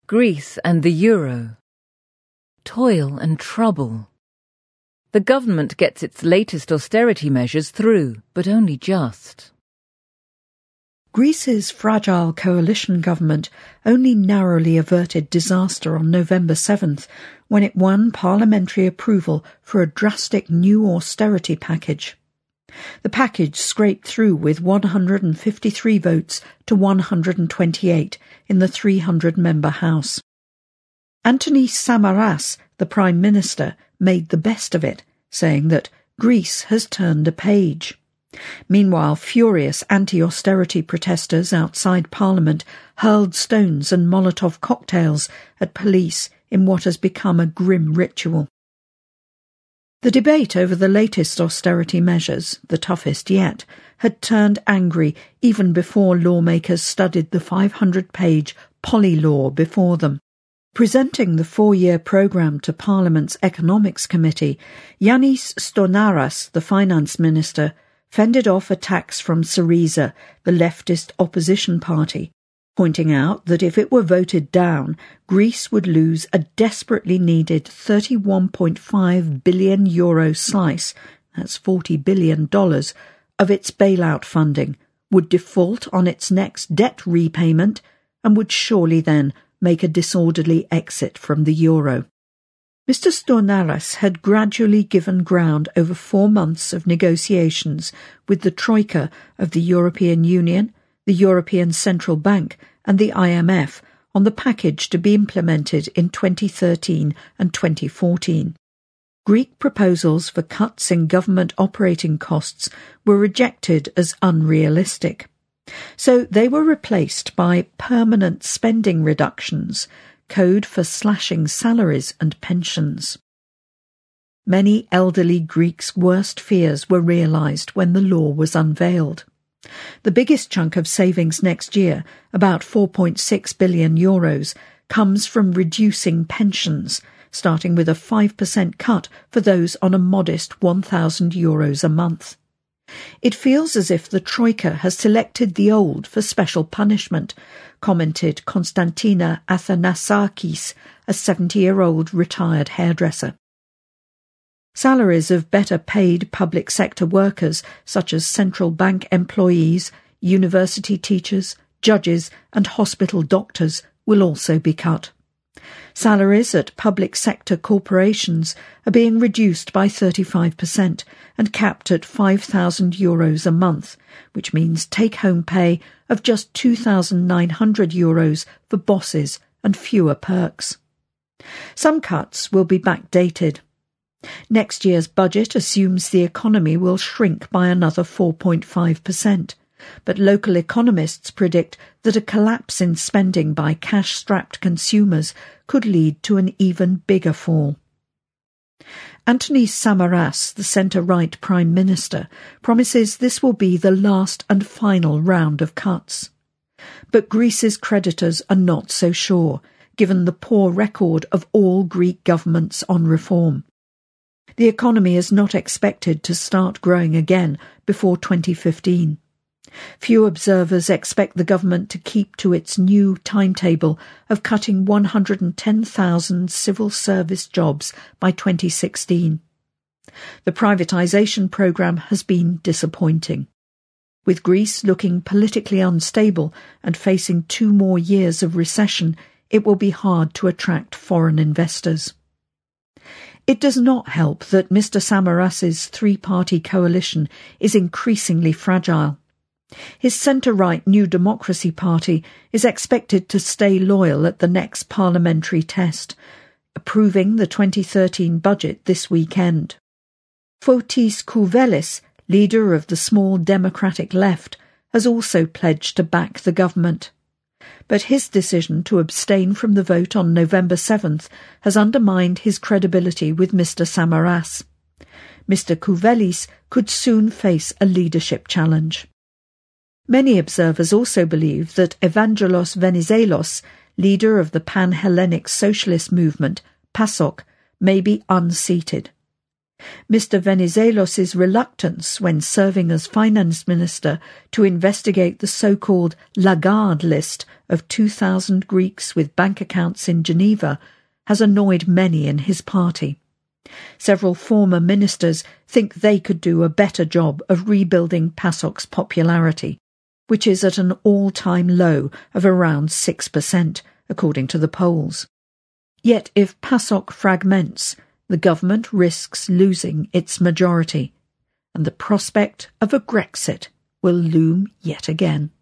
Greece and the euro. Toil and trouble. The government gets its latest austerity measures through, but only just. Greece's fragile coalition government only narrowly averted disaster on November 7th when it won parliamentary approval for a drastic new austerity package. The package scraped through with 153 votes to 128 in the 300-member House. Antonis Samaras, the Prime Minister, made the best of it, saying that Greece has turned a page. Meanwhile, furious anti-austerity protesters outside Parliament hurled stones and Molotov cocktails at police in what has become a grim ritual. The debate over the latest austerity measures, the toughest yet, had turned angry even before lawmakers studied the 500-page Poly Law before them. Presenting the 4-year programme to Parliament's Economics Committee, Yannis Stournaras, the Finance Minister, fended off attacks from Syriza, the leftist opposition party, pointing out that if it were voted down, Greece would lose a desperately needed €31.5 billion slice, that's $40 billion, of its bailout funding, would default on its next debt repayment, and would surely then make a disorderly exit from the euro. Mr. Stournaras had gradually given ground over 4 months of negotiations with the Troika of the European Union, the European Central Bank and the IMF on the package to be implemented in 2013 and 2014. Greek proposals for cuts in government operating costs were rejected as unrealistic. So they were replaced by permanent spending reductions, code for slashing salaries and pensions. Many elderly Greeks' worst fears were realised when the law was unveiled. The biggest chunk of savings next year, about €4.6 billion, comes from reducing pensions, starting with a 5% cut for those on a modest €1,000 a month. It feels as if the Troika has selected the old for special punishment, commented Konstantina Athanasakis, a 70-year-old retired hairdresser. Salaries of better-paid public sector workers, such as central bank employees, university teachers, judges and hospital doctors, will also be cut. Salaries at public sector corporations are being reduced by 35% and capped at €5,000 a month, which means take-home pay of just €2,900 for bosses and fewer perks. Some cuts will be backdated. Next year's budget assumes the economy will shrink by another 4.5%, but local economists predict that a collapse in spending by cash-strapped consumers could lead to an even bigger fall. Antonis Samaras, the centre-right Prime Minister, promises this will be the last and final round of cuts. But Greece's creditors are not so sure, given the poor record of all Greek governments on reform. The economy is not expected to start growing again before 2015. Few observers expect the government to keep to its new timetable of cutting 110,000 civil service jobs by 2016. The privatisation programme has been disappointing. With Greece looking politically unstable and facing 2 more years of recession, it will be hard to attract foreign investors. It does not help that Mr. Samaras's 3-party coalition is increasingly fragile. His centre-right New Democracy Party is expected to stay loyal at the next parliamentary test, approving the 2013 budget this weekend. Fotis Kouvelis, leader of the small Democratic Left, has also pledged to back the government. But his decision to abstain from the vote on November 7th has undermined his credibility with Mr. Samaras. Mr. Kouvelis could soon face a leadership challenge. Many observers also believe that Evangelos Venizelos, leader of the Pan-Hellenic Socialist Movement, PASOK, may be unseated. Mr. Venizelos' reluctance when serving as finance minister to investigate the so-called Lagarde list of 2,000 Greeks with bank accounts in Geneva has annoyed many in his party. Several former ministers think they could do a better job of rebuilding PASOK's popularity, which is at an all-time low of around 6%, according to the polls. Yet if PASOK fragments, the government risks losing its majority, and the prospect of a Grexit will loom yet again.